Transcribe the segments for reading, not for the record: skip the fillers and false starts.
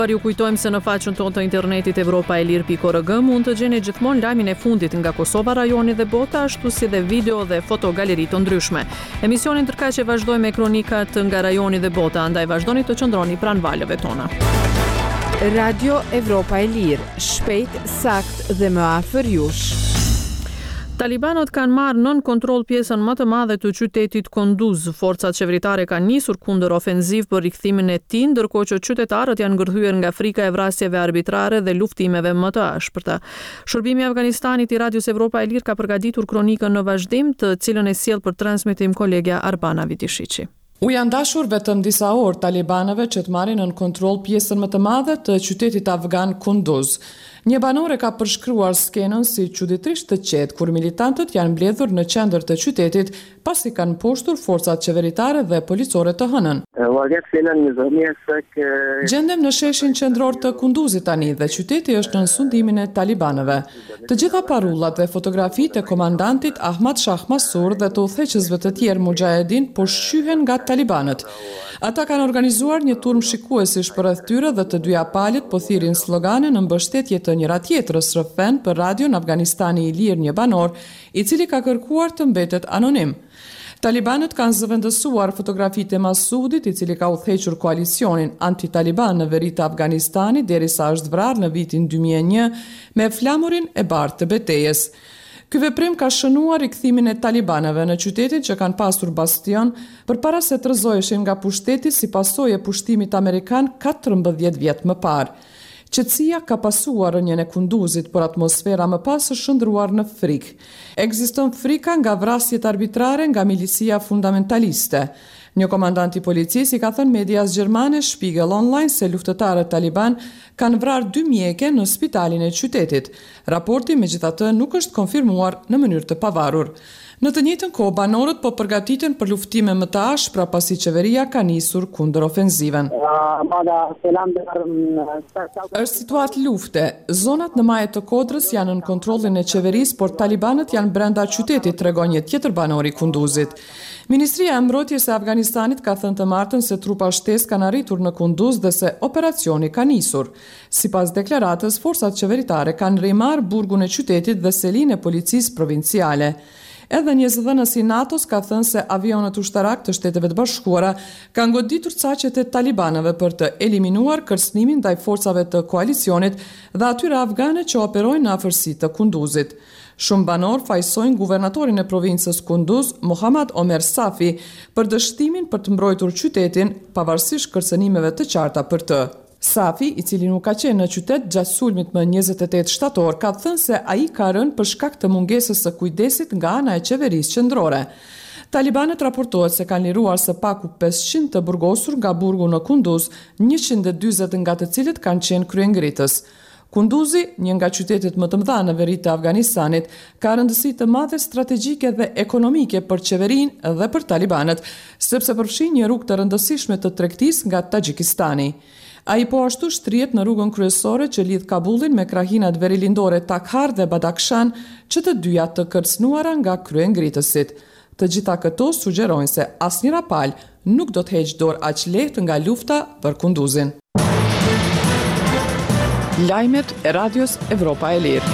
Ju kujtojmë se në faqen tonë të internetit evropaelir.org mund të gjeni gjithmonë lajmin e fundit nga Kosova, rajoni dhe bota, ashtu si dhe video dhe fotogaleri të ndryshme. Emisionin tërkaq vazhdojmë me kronikat nga rajoni dhe bota, andaj vazhdoni të qëndroni pranë valëve tona. Radio Evropa e Lirë, shpejt, sakt dhe më afër jush. Talibanët kanë marrë nën kontroll pjesën më të madhe të qytetit Kunduz. Forcat qeveritare kanë nisur kundër ofenziv për rikthimin e tij, ndërkohë që qytetarët janë ngërthyer nga frika e vrasjeve arbitrare dhe luftimeve më të ashpërta. Shërbimi i Afganistanit i Radios Evropa e Lirë ka përgatitur kronikën në vazhdim, të cilën e sjell për transmetim kolegja Arbana Vitishiqi. U janë dashur vetëm disa orë talibanëve që të marrin nën kontroll pjesën më të madhe të qytetit afgan Kunduz. Një banore ka përshkruar skenën si çuditërisht të qetë kur militantët janë mbledhur në qendër të qytetit pasi kanë mposhtur forcat qeveritare dhe policore të hënën. Gjendem në sheshin qendror të Kunduzit tani dhe qyteti është në sundimin e talibanëve. Të gjitha parullat dhe fotografitë e komandantit Ahmad Shah Masur dhe të udhëheqësve të tjerë Mujahedin po shqyhen nga talibanët. Ata kanë organizuar një turm shikuesish përreth tyre dhe të dyja palët po thirrin slogane në mbështetje të njëra tjetrës, rrëfen për radion Afganistani i Lirë, një banor, i cili ka kërkuar të mbetet anonim. Talibanët kanë zëvendësuar fotografitë e Masudit, i cili ka udhëhequr koalicionin anti-taliban në veri të Afganistanit derisa është vrarë në vitin 2001 me flamurin e bardhë të betejës. Ky veprim ka shënuar rikthimin e talibanëve në qytetin që kanë pasur bastion përpara se të rrëzoheshin nga pushteti si pasojë e pushtimit amerikan 14 vjet më parë. Qetësia ka pasuar rënien e Kunduzit, por atmosfera më pas është shndruar në frikë. Ekziston frika nga vrasjet arbitrare nga milicia fundamentaliste. Një komandant i policisë i ka thënë medias gjermane Spiegel Online se luftëtarët taliban kanë vrarë 2 mjeke në spitalin e qytetit. Raporti megjithatë nuk është konfirmuar në mënyrë të pavarur. Në të njëjtën kohë, banorët po përgatiten për luftime më të ashpra pasi qeveria ka nisur kundër ofenziven. Është situatë lufte. Zonat në majet të Kodrës janë në kontrollin e qeverisë, por talibanët janë brenda qytetit, tregon një tjetër banor i Kunduzit. Ministria e Mbrojtjes së Afganistanit ka thënë të martën se trupa shtesë kanë arritur në Kunduz dhe se operacioni ka nisur. Sipas deklaratës, forcat qeveritare kanë rimarrë burgun e qytetit dhe selinë e policisë provinciale. Edhe një zëdhënës i NATO-s ka thënë se avionët ushtarak të Shteteve të Bashkuara kanë goditur caqet e talibanëve për të eliminuar kërcënimin ndaj forcave të koalicionit dhe atyre afgane që operojnë në afërsi të Kunduzit. Shumë banor fajsojnë guvernatorin e provincës Kunduz, Muhammad Omer Safi, për dështimin për të mbrojtur qytetin, pavarësisht kërcënimeve të qarta për të. Safi, i cili nuk ka qenë në qytet gjatë sulmit më 28 shtator, ka thënë se ai ka rënë për shkak të mungesës së kujdesit nga ana e qeverisë qendrore. Talibanët raportohet se kanë liruar së paku 500 të burgosur nga burgu në Kunduz, 140 nga të cilët kanë qenë kryengritës. Kunduzi, një nga qytetet më të mëdha në veri të Afganistanit, ka rëndësi të madhe strategjike dhe ekonomike për qeverinë dhe për talibanët, sepse përfshin një rrugë të rëndësishme të tregtisë nga Tagjikistani. Ai po ashtu shtrihet në rrugën kryesore që lidh Kabullin me krahinat verilindore Takhar dhe Badakhshan, që të dyja të kërcënuara nga kryengritësit. Të gjitha këto sugjerojnë se asnjëra palë nuk do të heqë dorë aq lehtë nga lufta për Kunduzin. Lajmet e Radios Evropa e Lirë.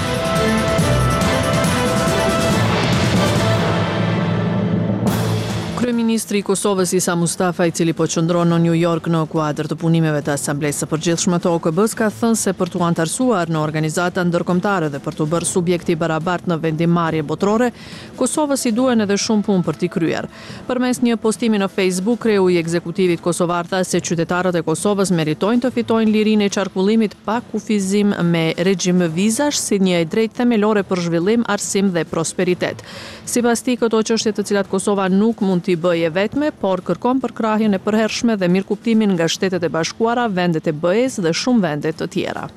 Kryeministri i Kosovës Isa Mustafa, i cili po qëndron në New York në kuadër të punimeve të Asamblesë së Përgjithshme të OKB-s, ka thënë se për t'u antarësuar në organizata ndërkombëtare dhe për t'u bërë subjekti barabartë në vendimmarrje botërore, Kosovës i duhen edhe shumë punë për t'i kryer. Përmes një postimi në Facebook, kreu i ekzekutivit kosovar tha se qytetarët e Kosovës meritojnë të fitojnë lirinë e qarkullimit pa kufizim me regjim vizash si një drejtë themelore për zhvillim, arsim dhe prosperitet. Sipas tij, këto çështje të cilat Kosova nuk mund t'i bëje vetme, por kërkon përkrahjen e përhershme dhe mirëkuptimin nga Shtetet e Bashkuara, vendet e BE-s dhe shumë vende të tjera.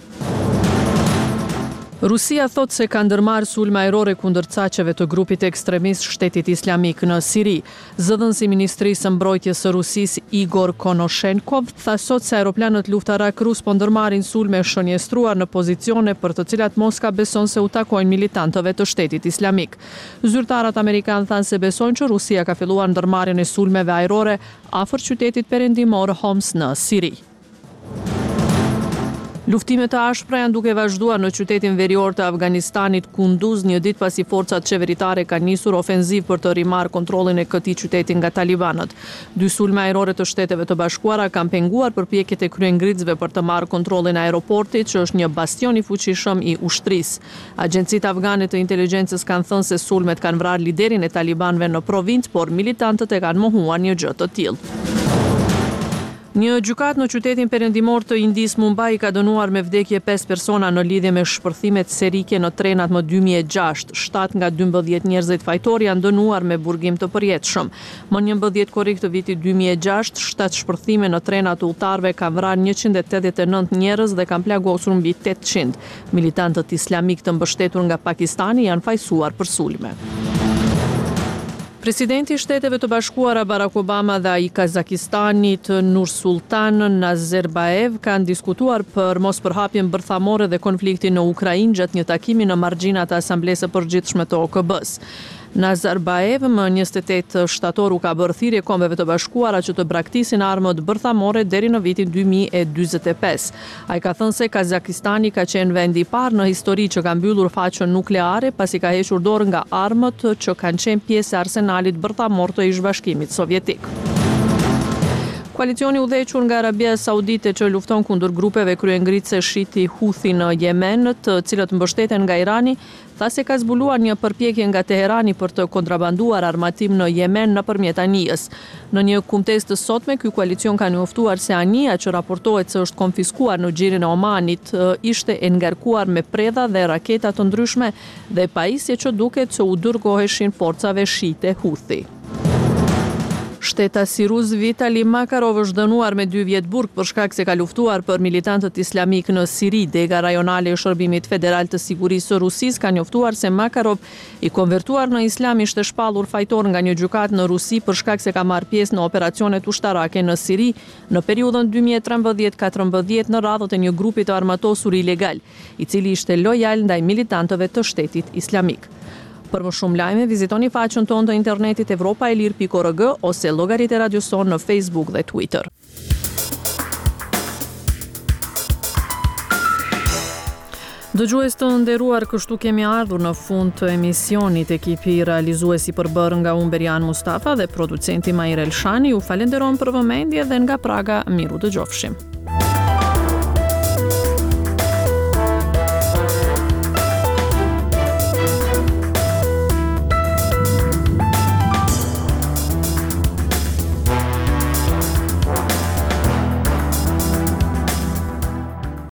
Rusia thot se ka ndërmarrë sulme ajrore kundër caqeve të grupit ekstremist Shtetit Islamik në Siri. Zëdhënësi i Ministrisë së Mbrojtjes së Rusisë Igor Konoshenkov tha sot se aeroplanët luftarak rus po ndërmarrin sulme shënjestruar në pozicione për të cilat Moska beson se u takojnë militantëve të Shtetit Islamik. Zyrtarët amerikanë thanë se besojnë që Rusia ka filluar ndërmarrjen e sulmeve ajrore afër qytetit perëndimor Homs në Siri. Luftimet të ashpra janë duke vazhduar në qytetin verior të Afganistanit Kunduz, një ditë pasi forcat qeveritare kanë nisur ofenziv për të rimarrë kontrollin e këtij qyteti nga talibanët. 2 sulme ajrore të Shteteve të Bashkuara kanë penguar përpjekjet e kryengritësve për të marrë kontrollin e aeroportit, që është një bastion i fuqishëm i ushtrisë. Agjencitë afgane të inteligjencës kanë thënë se sulmet kanë vrarë liderin e talibanëve në provincë, por militantët e kanë mohuar një gjë të tillë. Një gjykat në qytetin perëndimor të Indis Mumbai ka dënuar me vdekje 5 persona në lidhje me shpërthimet serike në trenat më 2006. 7 nga 12 njerëzit fajtor janë dënuar me burgim të përjetshëm. Më 11 korrik të vitit 2006, 7 shpërthime në trenat udhëtarëve kanë vrarë 189 njerëz dhe kanë plagosur mbi 800. Militantët islamik të mbështetur nga Pakistani janë fajsuar për sulme. Presidenti i Shteteve të Bashkuara Barack Obama dhe ai i Kazakistanit Nursultan Nazarbayev kanë diskutuar për mospërhapjen bërthamore dhe konfliktin në Ukrainë gjatë një takimi në margjinat e Asamblesë së Përgjithshme të OKB-s. Nazarbayev më 28 shtator u ka bërë thirrje Kombeve të Bashkuara që të braktisin armët bërthamore deri në vitin 2045. Ai ka thënë se Kazakistani ka qenë vendi i parë në histori që ka mbyllur faqen nukleare pasi ka hequr dorë nga armët që kanë qenë pjesë e arsenalit bërthamor të ish-bashkimit sovjetik. Koalicioni udhëhequr nga Arabia Saudite që lufton kundër grupeve kryengritëse shiti Houthi në Yemen, të cilët mbështeten nga Irani, tha se ka zbuluar një përpjekje nga Teherani për të kontrabanduar armatim në Yemen nëpërmjet Anijës. Në një kumtesë të sotme, ky koalicion ka njoftuar se Anija, që raportohet se është konfiskuar në gjirin e Omanit, ishte e ngarkuar me predha dhe raketa të ndryshme dhe pajisje që duket se u dërgoheshin forcave shite Houthi. Shtetasi rus Vitali Makarov është dënuar me 2 vjet burg për shkak se ka luftuar për militantët islamik në Siri. Dega rajonale e Shërbimit Federal të Sigurisë së Rusisë ka njoftuar se Makarov, i konvertuar në islam, ishte shpallur fajtor nga një gjykat në Rusi për shkak se ka marrë pjesë në operacionet ushtarake në Siri në periudhën 2013-14 në radhët e një grupi të armatosur ilegal, i cili ishte lojal ndaj militantëve të Shtetit Islamik. Për më shumë lajme, vizitoni faqen tonë të internetit evropaelir.org ose llogaritë e Radio Son në Facebook dhe Twitter. Dëgjues të nderuar, kështu kemi ardhur në fund të emisionit. Ekipi realizuesi përbërë nga Umberian Mustafa dhe producenti Mair Elshani ju falenderon për vëmendje dhe nga Praga miru dëgjofshim.